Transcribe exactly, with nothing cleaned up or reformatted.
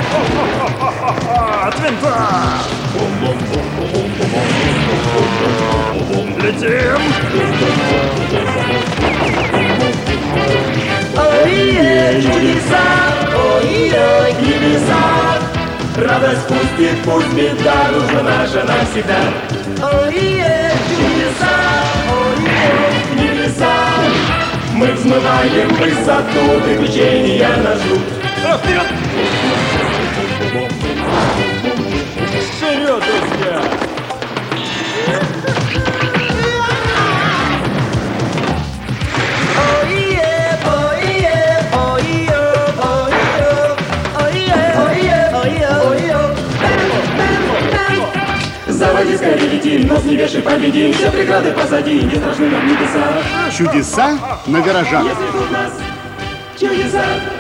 От винта! Летим! Ой, чудеса, ой, ой, небеса. Радость пустит, пусть беда, дружба наша навсегда. Ой, чудеса, ой, небеса. Мы взмываем в высоту, приключения нас ждут. Вперед! Вперед, друзья! Заводи скорее, летим, нос не вешай, победим. Все преграды позади, не страшны нам небеса. Чудеса на гаражах. Если тут нас чудеса.